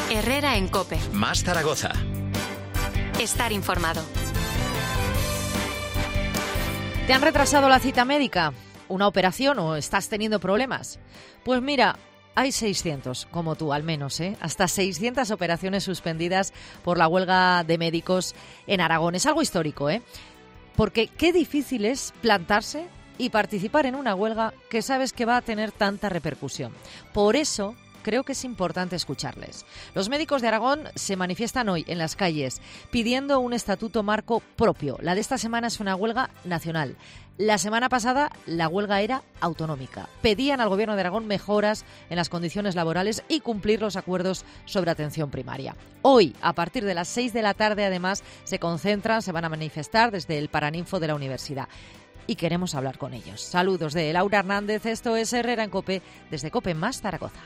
Herrera en COPE. Más Zaragoza. Estar informado. ¿Te han retrasado la cita médica? ¿Una operación o estás teniendo problemas? Pues mira, hay 600, como tú al menos, hasta 600 operaciones suspendidas por la huelga de médicos en Aragón. Es algo histórico, porque qué difícil es plantarse y participar en una huelga que sabes que va a tener tanta repercusión. Por eso creo que es importante escucharles. Los médicos de Aragón se manifiestan hoy en las calles pidiendo un estatuto marco propio. La de esta semana es una huelga nacional. La semana pasada la huelga era autonómica. Pedían al Gobierno de Aragón mejoras en las condiciones laborales y cumplir los acuerdos sobre atención primaria. Hoy, a partir de las 6 de la tarde, además, se concentran, se van a manifestar desde el Paraninfo de la universidad. Y queremos hablar con ellos. Saludos de Laura Hernández, esto es Herrera en COPE, desde COPE Más Zaragoza.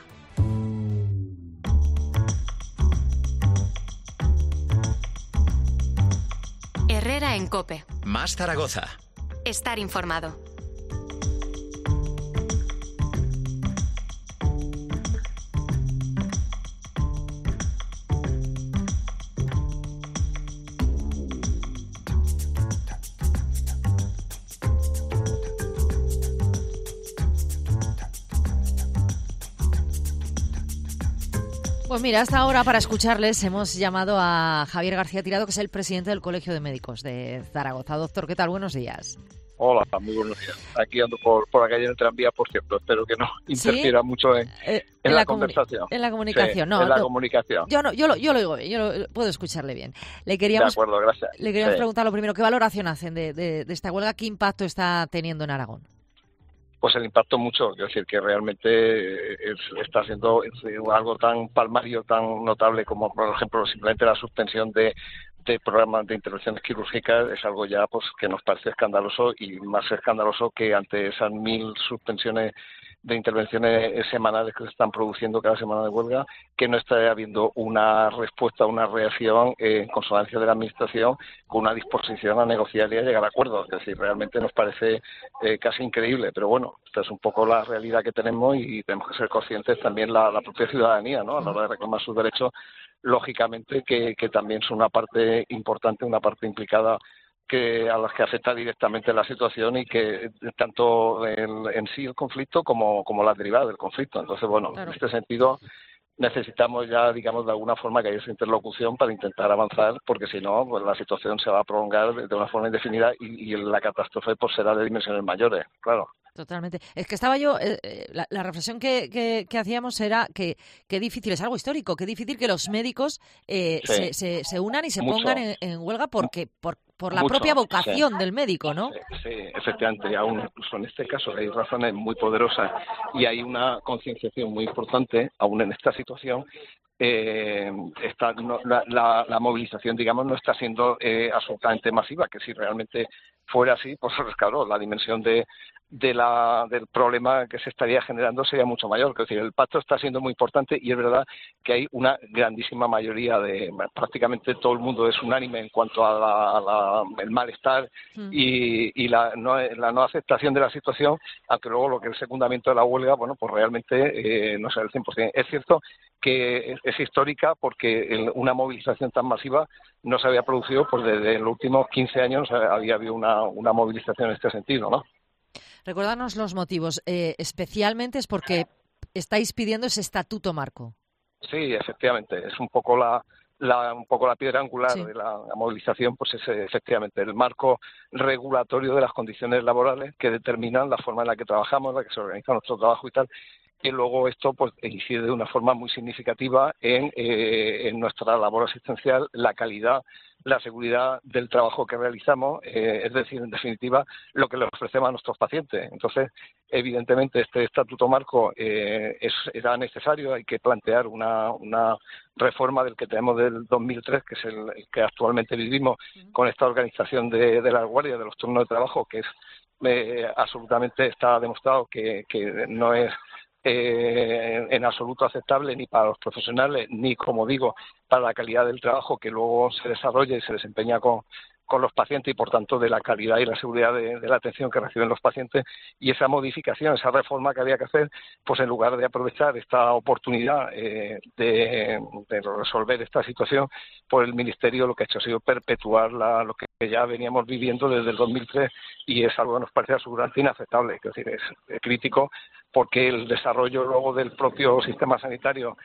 Herrera en COPE. Más Zaragoza. Estar informado. Pues mira, hasta ahora para escucharles hemos llamado a Javier García Tirado, que es el presidente del Colegio de Médicos de Zaragoza. Doctor, ¿qué tal? Buenos días. Hola, muy buenos días. Aquí ando por la calle del tranvía, por cierto. Espero que no interfiera mucho en la conversación. En la comunicación, sí, no. En la no, comunicación. Yo lo oigo bien, puedo escucharle bien. De acuerdo, gracias. Le queríamos preguntar lo primero, ¿qué valoración hacen de esta huelga? ¿Qué impacto está teniendo en Aragón? Pues el impacto mucho, quiero decir que realmente está siendo algo tan palmario, tan notable como, por ejemplo, simplemente la suspensión de programas de intervenciones quirúrgicas es algo ya pues que nos parece escandaloso, y más escandaloso que ante esas 1000 suspensiones de intervenciones semanales que se están produciendo cada semana de huelga, que no está habiendo una respuesta, una reacción en consonancia de la Administración con una disposición a negociar y a llegar a acuerdos. Es decir, realmente nos parece casi increíble, pero bueno, esta es un poco la realidad que tenemos y tenemos que ser conscientes también la propia ciudadanía, ¿no? A la hora de reclamar sus derechos, lógicamente que también son una parte importante, una parte implicada a las que afecta directamente la situación y que tanto en sí el conflicto como las derivadas del conflicto. Entonces, bueno, claro, en este sentido necesitamos ya, digamos, de alguna forma que haya esa interlocución para intentar avanzar, porque si no, pues la situación se va a prolongar de una forma indefinida y la catástrofe pues será de dimensiones mayores, claro. Totalmente. Es que estaba yo, la reflexión que hacíamos era que qué difícil, es algo histórico, qué difícil que los médicos se unan y se pongan en huelga porque por la propia vocación del médico, ¿no? Sí, efectivamente. Aún incluso en este caso hay razones muy poderosas y hay una concienciación muy importante, aún en esta situación. La movilización, digamos, no está siendo absolutamente masiva, que si realmente fuera así, pues claro, la dimensión del problema que se estaría generando sería mucho mayor. Es decir, el pacto está siendo muy importante y es verdad que hay una grandísima mayoría prácticamente todo el mundo es unánime en cuanto a el malestar y la no aceptación de la situación, aunque luego lo que es el secundamiento de la huelga, bueno, pues realmente no es el 100%. Es cierto que es histórica porque una movilización tan masiva no se había producido pues desde los últimos 15 años había habido una movilización en este sentido, ¿no? Recuérdanos los motivos. Especialmente es porque estáis pidiendo ese estatuto marco. Sí, efectivamente. Es un poco la piedra angular de la movilización, pues es efectivamente el marco regulatorio de las condiciones laborales que determinan la forma en la que trabajamos, la que se organiza nuestro trabajo y tal. Y luego esto pues incide de una forma muy significativa en nuestra labor asistencial, la calidad, la seguridad del trabajo que realizamos, es decir, en definitiva, lo que le ofrecemos a nuestros pacientes. Entonces, evidentemente, este estatuto marco era necesario, hay que plantear una reforma del que tenemos del 2003, que es el que actualmente vivimos, con esta organización de las guardias, de los turnos de trabajo, que es absolutamente, está demostrado que no es en absoluto aceptable ni para los profesionales ni, como digo, para la calidad del trabajo que luego se desarrolla y se desempeña con los pacientes y por tanto de la calidad y la seguridad de la atención que reciben los pacientes. Y esa modificación, esa reforma que había que hacer, pues en lugar de aprovechar esta oportunidad de resolver esta situación, pues el Ministerio lo que ha hecho ha sido perpetuar lo que ya veníamos viviendo desde el 2003, y es algo que nos parece absolutamente inaceptable. Es decir, es crítico, porque el desarrollo luego del propio sistema sanitario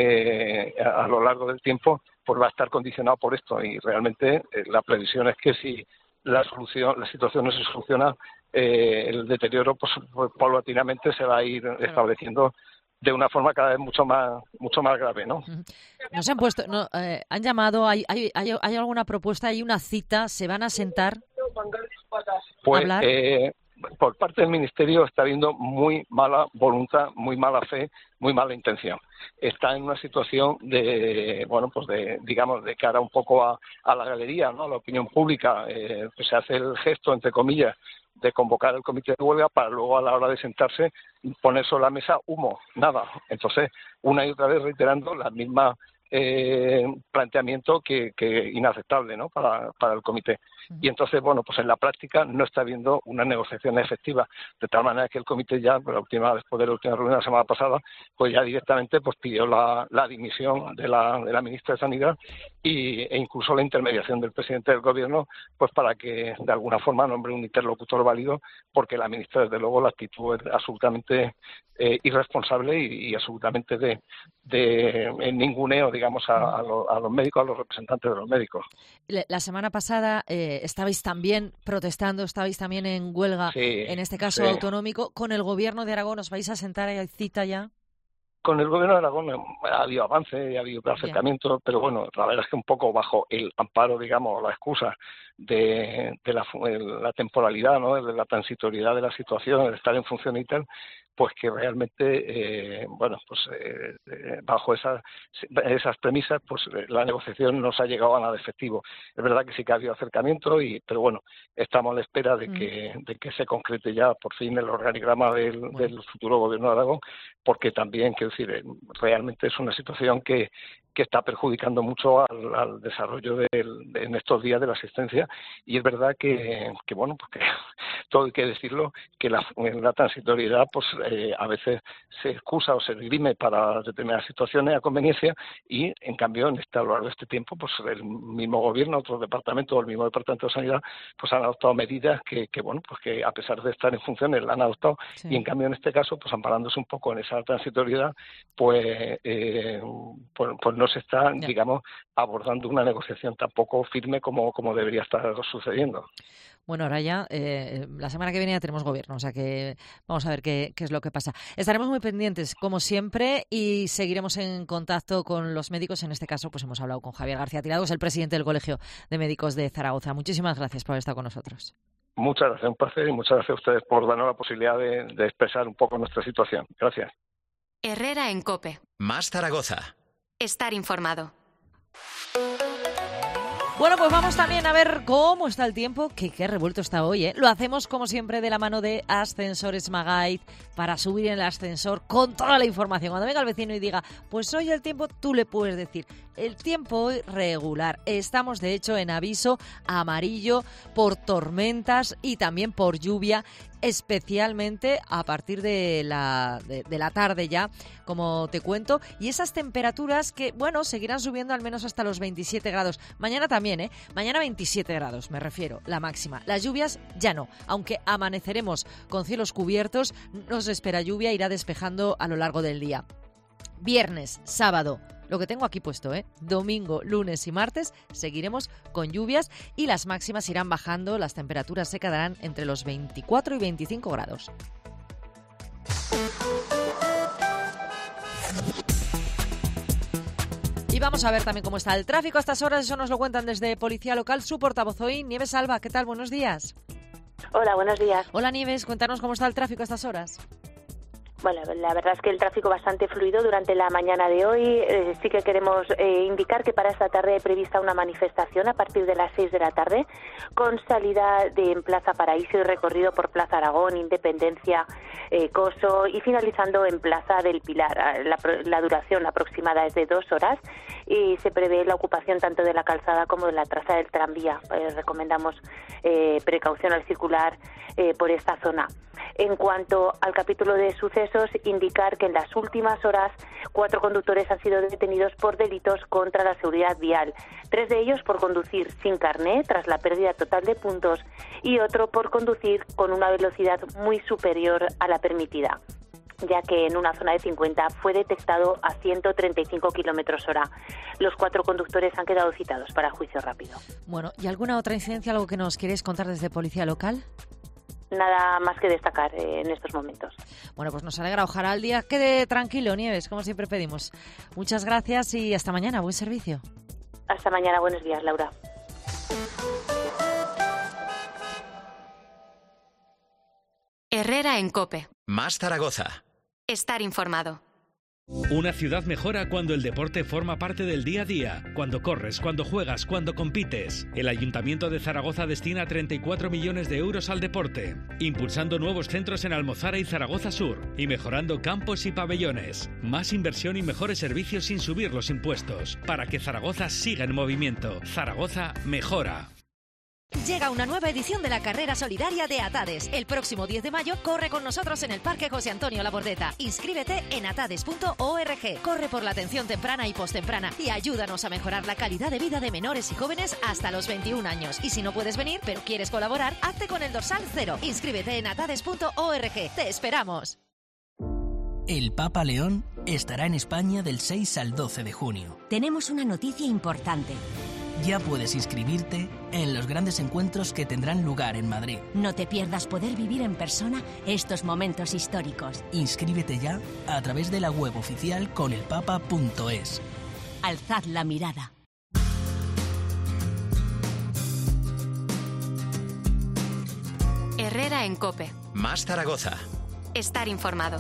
a lo largo del tiempo pues va a estar condicionado por esto, y realmente la previsión es que si la situación no se soluciona, el deterioro pues paulatinamente se va a ir estableciendo de una forma cada vez mucho más grave, ¿no? Nos han puesto, han llamado, hay alguna propuesta, hay una cita, se van a sentar pues, a hablar. Por parte del Ministerio está habiendo muy mala voluntad, muy mala fe, muy mala intención. Está en una situación digamos, de cara un poco a la galería, ¿no? A la opinión pública. Pues se hace el gesto, entre comillas, de convocar el comité de huelga para luego, a la hora de sentarse, poner sobre la mesa humo, nada. Entonces, una y otra vez reiterando la misma planteamiento que inaceptable, ¿no? Para el comité. Y entonces, pues en la práctica no está habiendo una negociación efectiva, de tal manera que el comité ya, después de la última reunión la semana pasada, pues ya directamente pues pidió la dimisión de la ministra de Sanidad e incluso la intermediación del presidente del Gobierno, pues para que de alguna forma nombre un interlocutor válido, porque la ministra, desde luego, la actitud es absolutamente irresponsable y absolutamente de ninguneo, digamos, a los médicos, a los representantes de los médicos. La semana pasada estabais también protestando, estabais también en huelga, en este caso autonómico. ¿Con el Gobierno de Aragón os vais a sentar? ¿Hay cita ya? Con el Gobierno de Aragón ha habido avance, ha habido acercamiento, pero bueno, la verdad es que un poco bajo el amparo, digamos, la excusa de la temporalidad, ¿no? De la transitoriedad de la situación, de estar en función y tal, pues que realmente, bajo esas premisas, pues la negociación no se ha llegado a nada efectivo. Es verdad que sí que ha habido acercamiento, pero bueno, estamos a la espera de que se concrete ya por fin el organigrama del futuro Gobierno de Aragón, porque también, quiero decir, realmente es una situación que está perjudicando mucho al desarrollo en estos días de la asistencia, y es verdad que todo hay que decirlo, que la transitoriedad pues a veces se excusa o se dirime para determinadas situaciones a conveniencia, y en cambio a lo largo de este tiempo pues el mismo gobierno, otros departamentos, el mismo departamento de Sanidad pues han adoptado medidas que a pesar de estar en funciones la han adoptado, y en cambio en este caso pues amparándose un poco en esa transitoriedad pues no se está, digamos, abordando una negociación tampoco firme como debería estar sucediendo. Bueno, ahora ya, la semana que viene ya tenemos gobierno, o sea que vamos a ver qué es lo que pasa. Estaremos muy pendientes, como siempre, y seguiremos en contacto con los médicos. En este caso, pues hemos hablado con Javier García Tirado, que es el presidente del Colegio de Médicos de Zaragoza. Muchísimas gracias por haber estado con nosotros. Muchas gracias, un placer, y muchas gracias a ustedes por darnos la posibilidad de expresar un poco nuestra situación. Gracias. Herrera en COPE. Más Zaragoza. Estar informado. Bueno, pues vamos también a ver cómo está el tiempo, que qué revuelto está hoy, ¿eh? Lo hacemos, como siempre, de la mano de Ascensores Magaid, para subir en el ascensor con toda la información. Cuando venga el vecino y diga, pues hoy el tiempo, tú le puedes decir, el tiempo hoy regular. Estamos, de hecho, en aviso amarillo por tormentas y también por lluvia, especialmente a partir de la tarde ya, como te cuento, y esas temperaturas que, bueno, seguirán subiendo al menos hasta los 27 grados. Mañana también, ¿eh? Mañana 27 grados, me refiero, la máxima. Las lluvias ya no, aunque amaneceremos con cielos cubiertos, nos espera lluvia, irá despejando a lo largo del día. Viernes, sábado, lo que tengo aquí puesto, domingo, lunes y martes seguiremos con lluvias y las máximas irán bajando, las temperaturas se quedarán entre los 24 y 25 grados. Y vamos a ver también cómo está el tráfico a estas horas, eso nos lo cuentan desde Policía Local, su portavoz hoy, Nieves Alba. ¿Qué tal? Buenos días. Hola, buenos días. Hola Nieves, cuéntanos cómo está el tráfico a estas horas. Bueno, la verdad es que el tráfico bastante fluido durante la mañana de hoy. Sí que queremos indicar que para esta tarde hay prevista una manifestación a partir de las 6 de la tarde con salida en Plaza Paraíso y recorrido por Plaza Aragón, Independencia, Coso y finalizando en Plaza del Pilar. La duración aproximada es de 2 horas y se prevé la ocupación tanto de la calzada como de la trazada del tranvía. Recomendamos precaución al circular por esta zona. En cuanto al capítulo de sucesos, indicar que en las últimas horas 4 conductores han sido detenidos por delitos contra la seguridad vial. 3 de ellos por conducir sin carné tras la pérdida total de puntos y otro por conducir con una velocidad muy superior a la permitida, ya que en una zona de 50 fue detectado a 135 kilómetros hora. Los 4 conductores han quedado citados para juicio rápido. Bueno, ¿y alguna otra incidencia, algo que nos queréis contar desde Policía Local? Nada más que destacar en estos momentos. Bueno, pues nos alegra. Ojalá el día quede tranquilo, Nieves, como siempre pedimos. Muchas gracias y hasta mañana. Buen servicio. Hasta mañana. Buenos días, Laura. Herrera en COPE. Más Zaragoza. Estar informado. Una ciudad mejora cuando el deporte forma parte del día a día, cuando corres, cuando juegas, cuando compites. El Ayuntamiento de Zaragoza destina 34 millones de euros al deporte, impulsando nuevos centros en Almozara y Zaragoza Sur y mejorando campos y pabellones. Más inversión y mejores servicios sin subir los impuestos, para que Zaragoza siga en movimiento. Zaragoza mejora. Llega una nueva edición de la carrera solidaria de Atades. El próximo 10 de mayo corre con nosotros en el Parque José Antonio Labordeta. Inscríbete en atades.org. Corre por la atención temprana y postemprana y ayúdanos a mejorar la calidad de vida de menores y jóvenes hasta los 21 años. Y si no puedes venir, pero quieres colaborar, hazte con el dorsal 0. Inscríbete en atades.org. ¡Te esperamos! El Papa León estará en España del 6 al 12 de junio. Tenemos una noticia importante. Ya puedes inscribirte en los grandes encuentros que tendrán lugar en Madrid. No te pierdas poder vivir en persona estos momentos históricos. Inscríbete ya a través de la web oficial conelpapa.es. Alzad la mirada. Herrera en COPE. Más Zaragoza. Estar informado.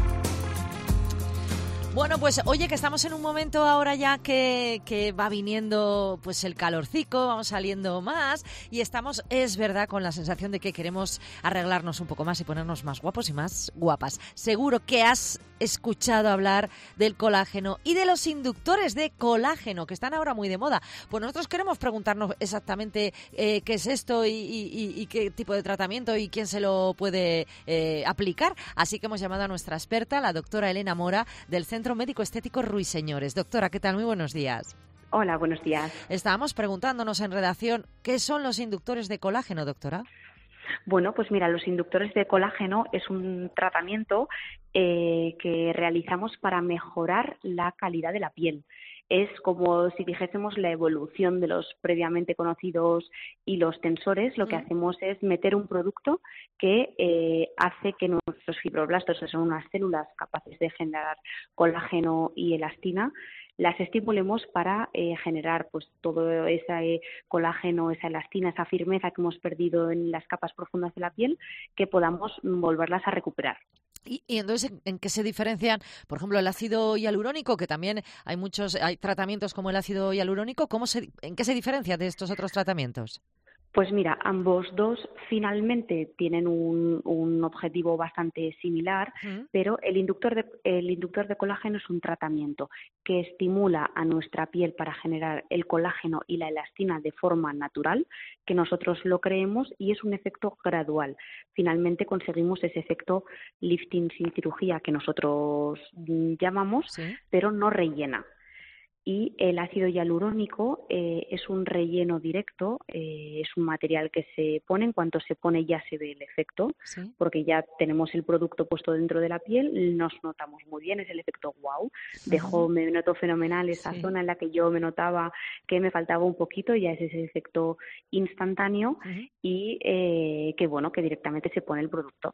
Bueno, pues oye, que estamos en un momento ahora ya que va viniendo pues el calorcico, vamos saliendo más y estamos, es verdad, con la sensación de que queremos arreglarnos un poco más y ponernos más guapos y más guapas. Seguro que has escuchado hablar del colágeno y de los inductores de colágeno que están ahora muy de moda. Pues nosotros queremos preguntarnos exactamente qué es esto y qué tipo de tratamiento y quién se lo puede aplicar. Así que hemos llamado a nuestra experta, la doctora Elena Mora, del Centro Médico Estético Ruiseñores. Doctora, ¿qué tal? Muy buenos días. Hola, buenos días. Estábamos preguntándonos en redacción, ¿qué son los inductores de colágeno, doctora? Bueno, pues mira, los inductores de colágeno es un tratamiento que realizamos para mejorar la calidad de la piel. Es como si dijésemos la evolución de los previamente conocidos hilos tensores. Lo que hacemos es meter un producto que hace que nuestros fibroblastos, que son unas células capaces de generar colágeno y elastina, las estimulemos para generar pues todo ese colágeno, esa elastina, esa firmeza que hemos perdido en las capas profundas de la piel, que podamos volverlas a recuperar. Y entonces, ¿en qué se diferencian, por ejemplo, el ácido hialurónico, que también hay tratamientos como el ácido hialurónico? ¿En qué se diferencia de estos otros tratamientos? Pues mira, ambos dos finalmente tienen un objetivo bastante similar, pero el inductor de colágeno es un tratamiento que estimula a nuestra piel para generar el colágeno y la elastina de forma natural, que nosotros lo creemos, y es un efecto gradual. Finalmente conseguimos ese efecto lifting sin cirugía que nosotros llamamos, ¿sí? Pero no rellena. Y el ácido hialurónico es un relleno directo, es un material que se pone, en cuanto se pone ya se ve el efecto, ¿sí? Porque ya tenemos el producto puesto dentro de la piel, nos notamos muy bien, es el efecto wow, me noto fenomenal esa zona en la que yo me notaba que me faltaba un poquito, ya es ese efecto instantáneo y que directamente se pone el producto.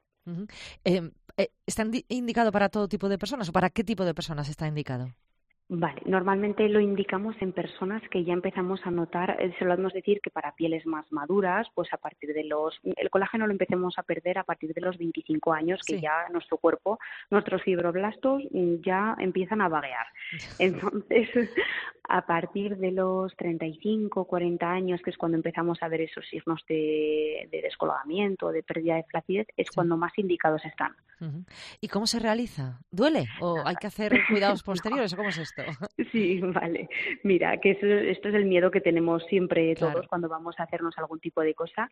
¿Está indicado para todo tipo de personas o para qué tipo de personas está indicado? Vale, normalmente lo indicamos en personas que ya empezamos a notar, solemos decir que para pieles más maduras, pues a partir de el colágeno lo empecemos a perder a partir de los 25 años, que ya nuestro cuerpo, nuestros fibroblastos ya empiezan a vaguear. Entonces, a partir de los 35, 40 años, que es cuando empezamos a ver esos signos de descolgamiento, de pérdida de flacidez, es cuando más indicados están. ¿Y cómo se realiza? ¿Duele? ¿O hay que hacer cuidados posteriores? ¿O cómo es esto? Sí, vale. Mira, que esto es el miedo que tenemos siempre todos cuando vamos a hacernos algún tipo de cosa.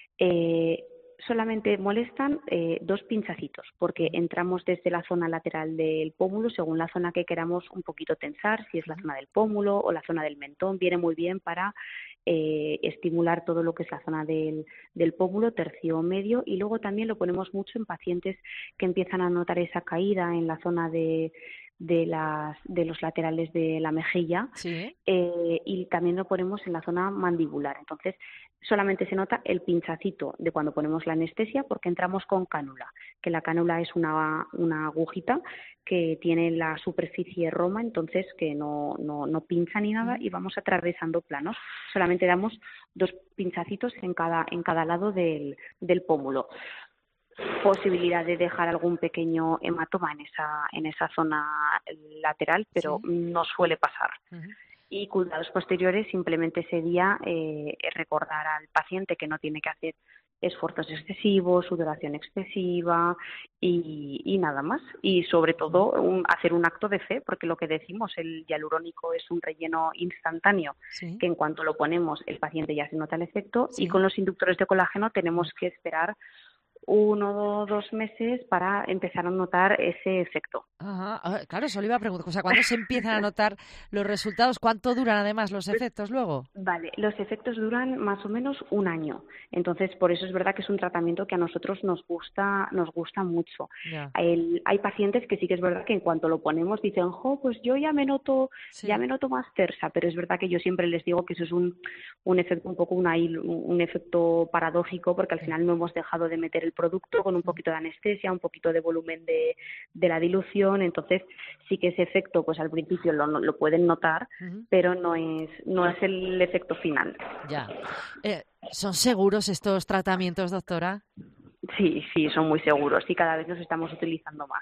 Solamente molestan 2 pinchacitos, porque entramos desde la zona lateral del pómulo, según la zona que queramos un poquito tensar, si es la zona del pómulo o la zona del mentón, viene muy bien para estimular todo lo que es la zona del pómulo, tercio medio, y luego también lo ponemos mucho en pacientes que empiezan a notar esa caída en la zona de los laterales de la mejilla, y también lo ponemos en la zona mandibular. Entonces, solamente se nota el pinchacito de cuando ponemos la anestesia, porque entramos con cánula, que la cánula es una agujita que tiene la superficie roma, entonces que no pincha ni nada, y vamos atravesando planos. Solamente damos 2 pinchacitos en cada lado del pómulo. Posibilidad de dejar algún pequeño hematoma en esa zona lateral, pero no suele pasar. Y cuidados posteriores, simplemente sería recordar al paciente que no tiene que hacer esfuerzos excesivos, sudoración excesiva y nada más. Y sobre todo hacer un acto de fe, porque lo que decimos, el hialurónico es un relleno instantáneo, que en cuanto lo ponemos el paciente ya se nota el efecto, y con los inductores de colágeno tenemos que esperar 1 o 2 meses para empezar a notar ese efecto. Claro, eso le iba a preguntar. O sea, ¿cuándo se empiezan a notar los resultados? ¿Cuánto duran además los efectos luego? Vale, los efectos duran más o menos 1 año. Entonces, por eso es verdad que es un tratamiento que a nosotros nos gusta mucho. Hay pacientes que sí que es verdad que en cuanto lo ponemos dicen, pues yo ya me noto más tersa, pero es verdad que yo siempre les digo que eso es un efecto un poco un efecto paradójico, porque al final no hemos dejado de meter el producto con un poquito de anestesia, un poquito de volumen de la dilución, entonces sí que ese efecto pues al principio lo pueden notar, pero no es el efecto final. Ya. ¿Son seguros estos tratamientos, doctora? Sí, son muy seguros y cada vez los estamos utilizando más.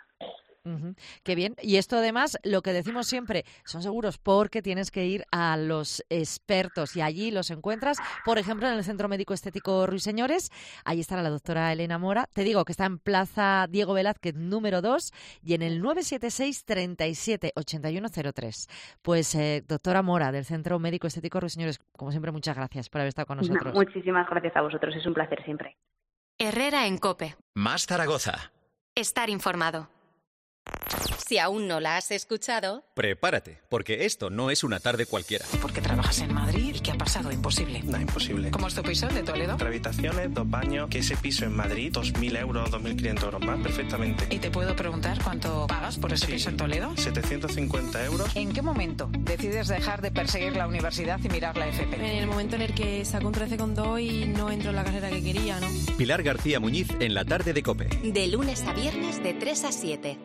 Qué bien. Y esto además, lo que decimos siempre, son seguros porque tienes que ir a los expertos y allí los encuentras, por ejemplo, en el Centro Médico Estético Ruiseñores. Allí estará la doctora Elena Mora. Te digo que está en Plaza Diego Velázquez número 2 y en el 976 37 8103. Pues doctora Mora del Centro Médico Estético Ruiseñores, como siempre, muchas gracias por haber estado con nosotros. Muchísimas gracias a vosotros, es un placer siempre. Herrera en COPE. Más Zaragoza. Estar informado. Si aún no la has escuchado... Prepárate, porque esto no es una tarde cualquiera. Porque trabajas en Madrid y ¿qué ha pasado? Imposible. No, imposible. ¿Cómo es tu piso de Toledo? 3 habitaciones, 2 baños, que ese piso en Madrid, 2.000 euros, 2.500 euros más, perfectamente. ¿Y te puedo preguntar cuánto pagas por ese piso en Toledo? 750 euros. ¿En qué momento decides dejar de perseguir la universidad y mirar la FP? En el momento en el que saco un 13,2 y no entro en la carrera que quería, ¿no? Pilar García Muñiz en la tarde de COPE. De lunes a viernes de 3 a 7.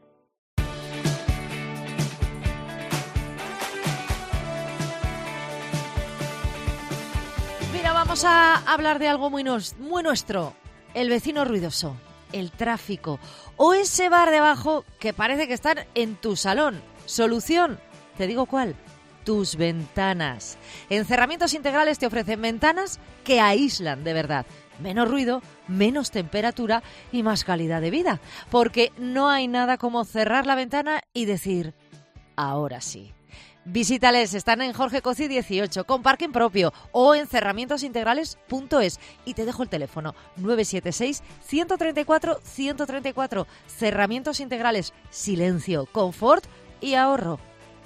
Vamos a hablar de algo muy nuestro, el vecino ruidoso, el tráfico o ese bar de abajo que parece que están en tu salón. Solución, te digo cuál, tus ventanas. En Cerramientos Integrales te ofrecen ventanas que aíslan de verdad. Menos ruido, menos temperatura y más calidad de vida. Porque no hay nada como cerrar la ventana y decir, ahora sí. Visítales, están en Jorge Coci 18, con parking propio o en cerramientosintegrales.es. Y te dejo el teléfono, 976-134-134. Cerramientos Integrales, silencio, confort y ahorro.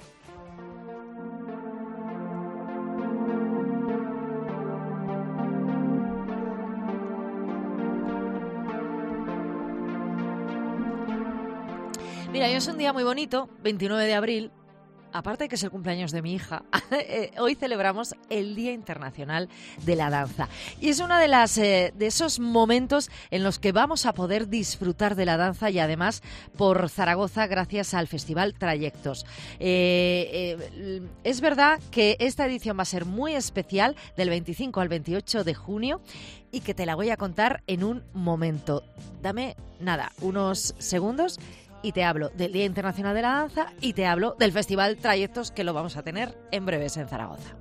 Mira, hoy es un día muy bonito, 29 de abril. Aparte de que es el cumpleaños de mi hija, hoy celebramos el Día Internacional de la Danza. Y es uno de esos momentos en los que vamos a poder disfrutar de la danza y además por Zaragoza gracias al Festival Trayectos. Es verdad que esta edición va a ser muy especial del 25 al 28 de junio y que te la voy a contar en un momento. Dame, unos segundos Y te hablo del Día Internacional de la Danza y te hablo del Festival Trayectos, que lo vamos a tener en breves en Zaragoza.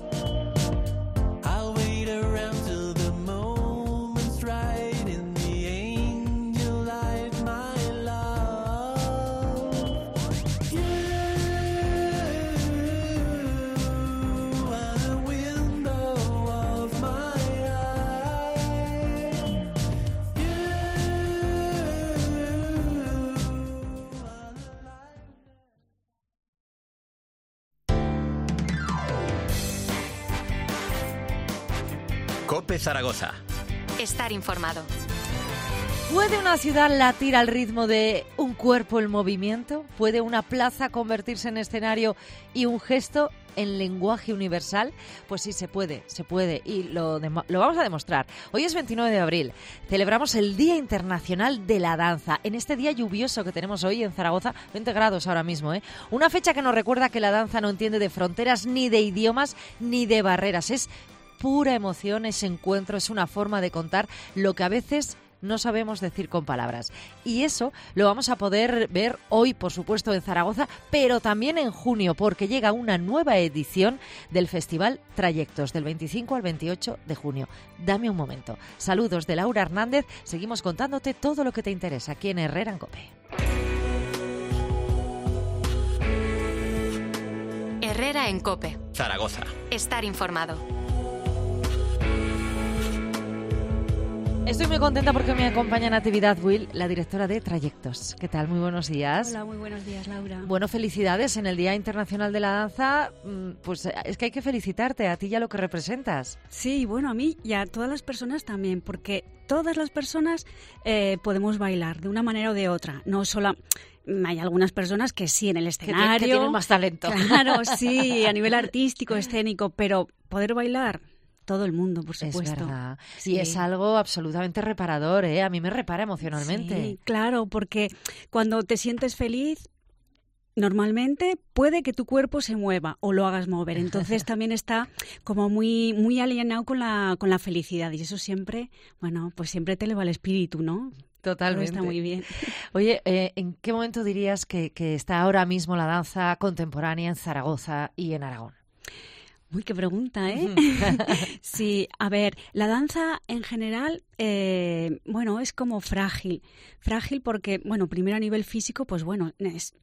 COPE Zaragoza. Estar informado. ¿Puede una ciudad latir al ritmo de un cuerpo en movimiento? ¿Puede una plaza convertirse en escenario y un gesto en lenguaje universal? Pues sí, se puede y lo vamos a demostrar. Hoy es 29 de abril, celebramos el Día Internacional de la Danza. En este día lluvioso que tenemos hoy en Zaragoza, 20 grados ahora mismo, una fecha que nos recuerda que la danza no entiende de fronteras, ni de idiomas, ni de barreras. Es pura emoción, ese encuentro, es una forma de contar lo que a veces no sabemos decir con palabras. Y eso lo vamos a poder ver hoy, por supuesto, en Zaragoza, pero también en junio, porque llega una nueva edición del Festival Trayectos, del 25 al 28 de junio. Dame un momento. Saludos de Laura Hernández. Seguimos contándote todo lo que te interesa aquí en Herrera en COPE. Herrera en COPE. Zaragoza. Estar informado. Estoy muy contenta porque me acompaña Natividad Will, la directora de Trayectos. ¿Qué tal? Muy buenos días. Hola, muy buenos días, Laura. Bueno, felicidades en el Día Internacional de la Danza. Pues es que hay que felicitarte a ti y a lo que representas. Sí, bueno, a mí y a todas las personas también, porque todas las personas podemos bailar de una manera o de otra. No solo... Hay algunas personas que sí, en el escenario... Que tienen más talento. Claro, sí, a nivel artístico, escénico, pero poder bailar... Todo el mundo, por supuesto. Es verdad. Sí. Y es algo absolutamente reparador, ¿eh? A mí me repara emocionalmente. Sí, claro, porque cuando te sientes feliz, normalmente puede que tu cuerpo se mueva o lo hagas mover. Entonces también está como muy, muy alienado con la felicidad. Y eso siempre, bueno, pues siempre te eleva el espíritu, ¿no? Totalmente. Todo está muy bien. Oye, ¿en qué momento dirías que está ahora mismo la danza contemporánea en Zaragoza y en Aragón? Uy, qué pregunta, ¿eh? Sí, a ver, la danza en general, bueno, es como frágil. Frágil porque, bueno, primero a nivel físico, pues bueno, es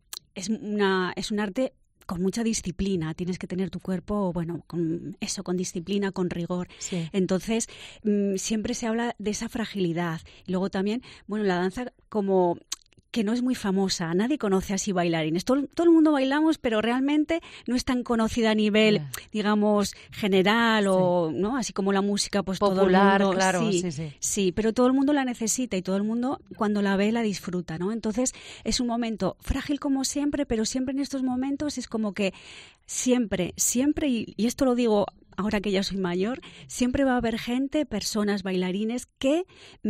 un arte con mucha disciplina. Tienes que tener tu cuerpo, bueno, con disciplina, con rigor. Sí. Entonces, siempre se habla de esa fragilidad. Y luego también, bueno, la danza como... que no es muy famosa, nadie conoce así bailarines. Todo el mundo bailamos, pero realmente no es tan conocida a nivel, digamos, general o no, así como la música, pues popular, todo el mundo, claro, sí, pero todo el mundo la necesita y todo el mundo cuando la ve la disfruta, ¿no? Entonces es un momento frágil como siempre, pero siempre en estos momentos es como que siempre, y esto lo digo ahora que ya soy mayor, siempre va a haber personas, bailarines que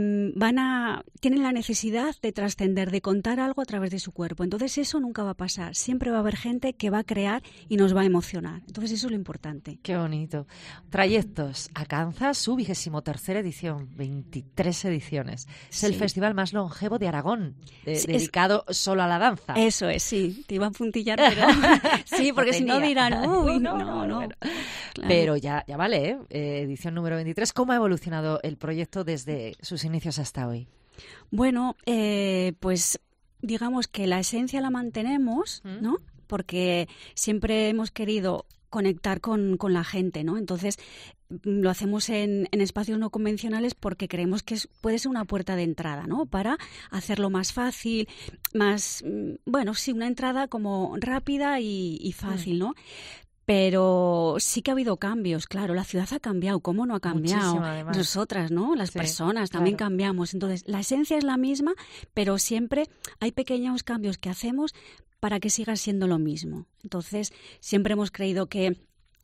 tienen la necesidad de trascender, de contar algo a través de su cuerpo. Entonces eso nunca va a pasar. Siempre va a haber gente que va a crear y nos va a emocionar. Entonces eso es lo importante. Qué bonito. Trayectos alcanza su 23ª edición, 23 ediciones. Es el festival más longevo de Aragón, dedicado solo a la danza. Eso es, sí. Te iba a puntillar, pero sí, porque si no dirán, uy, no. Claro. Pero ya vale, edición número 23. ¿Cómo ha evolucionado el proyecto desde sus inicios hasta hoy? Bueno, pues digamos que la esencia la mantenemos, ¿no? Porque siempre hemos querido conectar con la gente, ¿no? Entonces lo hacemos en espacios no convencionales porque creemos que puede ser una puerta de entrada, ¿no? Para hacerlo más fácil, más, bueno, sí, una entrada como rápida y fácil, ¿no? Pero sí que ha habido cambios, claro, la ciudad ha cambiado, ¿cómo no ha cambiado? Muchísimo, además. Nosotras, ¿no? Las personas también cambiamos. Entonces, la esencia es la misma, pero siempre hay pequeños cambios que hacemos para que siga siendo lo mismo. Entonces, siempre hemos creído que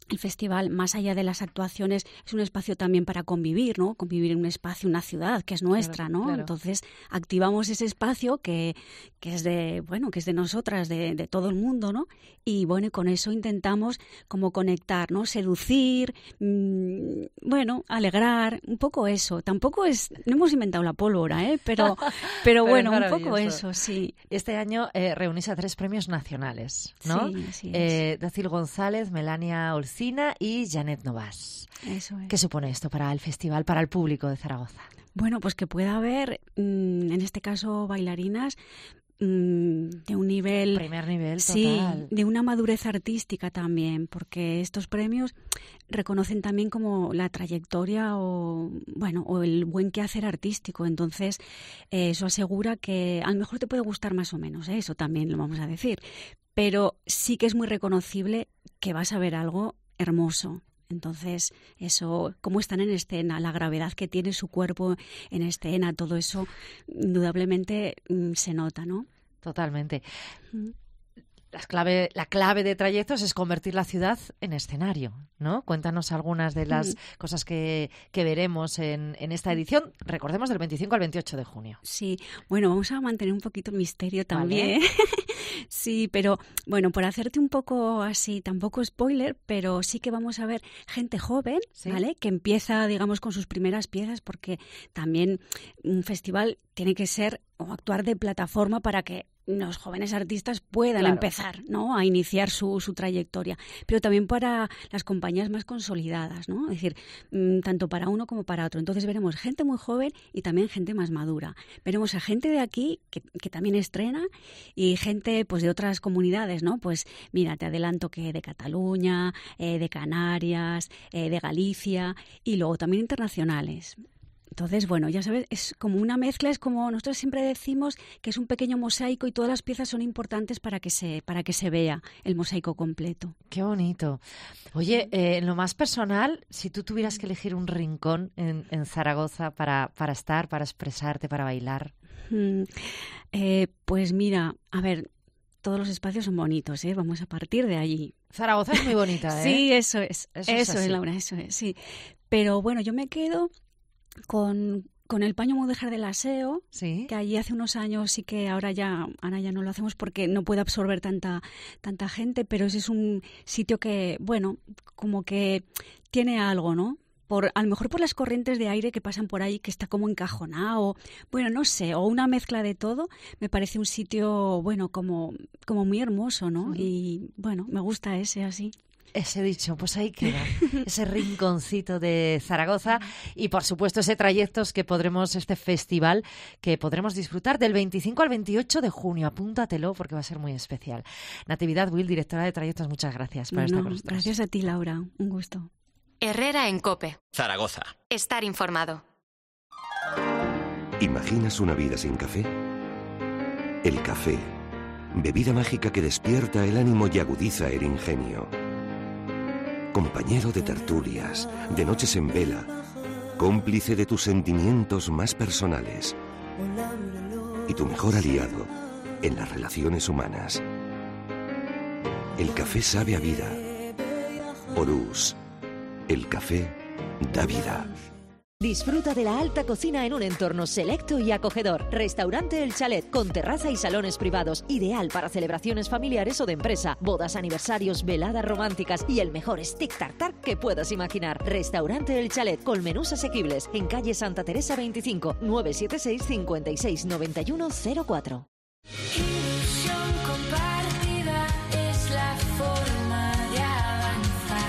el festival, más allá de las actuaciones, es un espacio también para convivir, ¿no? Convivir en un espacio, una ciudad que es nuestra, ¿no? Claro. Entonces, activamos ese espacio que es de, bueno, que es de nosotras, de todo el mundo, ¿no? Y bueno, y con eso intentamos como conectar, ¿no? Seducir, bueno, alegrar, un poco eso. Tampoco es, no hemos inventado la pólvora, pero bueno, un poco eso, sí. Este año reunís a 3 premios nacionales, ¿no? Sí, así es. Dacil González, Melania Olcina y Janet Novas. Eso es. ¿Qué supone esto para el festival, para el público de Zaragoza? Bueno, pues que pueda haber, en este caso, bailarinas de un nivel... Primer nivel, sí, total. de una madurez artística también, porque estos premios reconocen también como la trayectoria o el buen quehacer artístico. Entonces, eso asegura que a lo mejor te puede gustar más o menos, eso también lo vamos a decir. Pero sí que es muy reconocible que vas a ver algo hermoso. Entonces, eso, cómo están en escena, la gravedad que tiene su cuerpo en escena, todo eso, indudablemente se nota, ¿no? Totalmente. La clave de Trayectos es convertir la ciudad en escenario, ¿no? Cuéntanos algunas de las cosas que veremos en esta edición. Recordemos del 25 al 28 de junio. Sí, bueno, vamos a mantener un poquito el misterio también. Vale. Sí, pero bueno, por hacerte un poco así, tampoco spoiler, pero sí que vamos a ver gente joven, ¿sí? ¿Vale? Que empieza, digamos, con sus primeras piezas, porque también un festival tiene que ser o actuar de plataforma para que los jóvenes artistas puedan empezar, ¿no? A iniciar su trayectoria, pero también para las compañías más consolidadas, ¿no? Es decir, tanto para uno como para otro. Entonces veremos gente muy joven y también gente más madura. Veremos a gente de aquí que también estrena y gente pues de otras comunidades, ¿no? Pues mira, te adelanto que de Cataluña, de Canarias, de Galicia y luego también internacionales. Entonces, bueno, ya sabes, es como una mezcla, es como nosotros siempre decimos que es un pequeño mosaico y todas las piezas son importantes para que se vea el mosaico completo. Qué bonito. Oye, en lo más personal, si tú tuvieras que elegir un rincón en Zaragoza para estar, para expresarte, para bailar. Pues mira, a ver, todos los espacios son bonitos, ¿eh? Vamos a partir de allí. Zaragoza es muy bonita, ¿eh? Sí, eso es. Eso es, así. Laura, eso es, sí. Pero bueno, yo me quedo con el Paño Mudéjar del Aseo, ¿sí? Que allí hace unos años sí que ahora ya no lo hacemos porque no puede absorber tanta gente, pero ese es un sitio que, bueno, como que tiene algo, ¿no? A lo mejor por las corrientes de aire que pasan por ahí, que está como encajonado, bueno, no sé, o una mezcla de todo, me parece un sitio, bueno, como muy hermoso, ¿no? Y bueno, me gusta ese así. Ese dicho, pues ahí queda, ese rinconcito de Zaragoza y por supuesto ese Trayectos este festival que podremos disfrutar del 25 al 28 de junio. Apúntatelo porque va a ser muy especial. Natividad Will, directora de Trayectos, muchas gracias por estar con nosotros. Gracias a ti, Laura, un gusto. Herrera en COPE. Zaragoza. Estar informado. ¿Imaginas una vida sin café? El café, bebida mágica que despierta el ánimo y agudiza el ingenio. Compañero de tertulias, de noches en vela, cómplice de tus sentimientos más personales y tu mejor aliado en las relaciones humanas. El café sabe a vida. Orús, el café da vida. Disfruta de la alta cocina en un entorno selecto y acogedor. Restaurante El Chalet, con terraza y salones privados, ideal para celebraciones familiares o de empresa, bodas, aniversarios, veladas románticas y el mejor stick tartar que puedas imaginar. Restaurante El Chalet, con menús asequibles, en calle Santa Teresa 25, 976 56 91 04. Ilusión compartida es la forma de avanzar.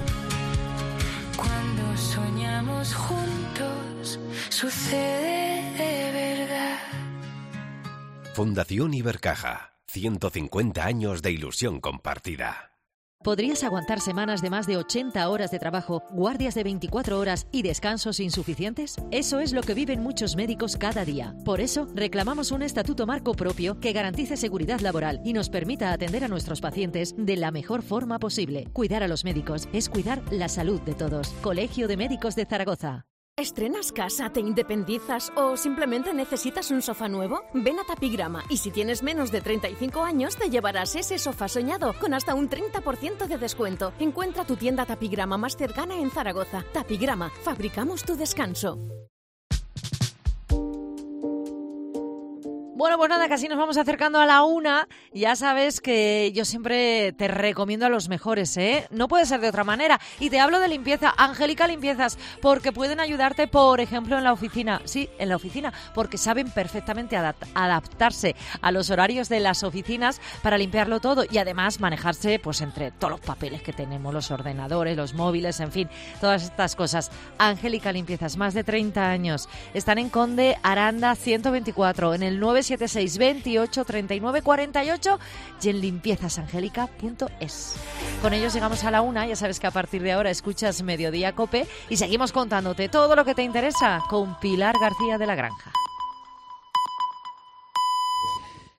Cuando soñamos juntos, sucede de verdad. Fundación Ibercaja. 150 años de ilusión compartida. ¿Podrías aguantar semanas de más de 80 horas de trabajo, guardias de 24 horas y descansos insuficientes? Eso es lo que viven muchos médicos cada día. Por eso, reclamamos un estatuto marco propio que garantice seguridad laboral y nos permita atender a nuestros pacientes de la mejor forma posible. Cuidar a los médicos es cuidar la salud de todos. Colegio de Médicos de Zaragoza. ¿Estrenas casa, te independizas o simplemente necesitas un sofá nuevo? Ven a Tapigrama y si tienes menos de 35 años te llevarás ese sofá soñado con hasta un 30% de descuento. Encuentra tu tienda Tapigrama más cercana en Zaragoza. Tapigrama, fabricamos tu descanso. Bueno, pues nada, casi nos vamos acercando a la 1. Ya sabes que yo siempre te recomiendo a los mejores, ¿eh? No puede ser de otra manera. Y te hablo de limpieza, Angélica Limpiezas, porque pueden ayudarte, por ejemplo, en la oficina. Sí, en la oficina, porque saben perfectamente adaptarse a los horarios de las oficinas para limpiarlo todo y además manejarse pues entre todos los papeles que tenemos, los ordenadores, los móviles, en fin, todas estas cosas. Angélica Limpiezas, más de 30 años. Están en Conde Aranda 124, en el 976 28 39 48 y en limpiezasangélica.es. Con ellos llegamos a la 1. Ya sabes que a partir de ahora escuchas Mediodía Cope y seguimos contándote todo lo que te interesa con Pilar García de la Granja.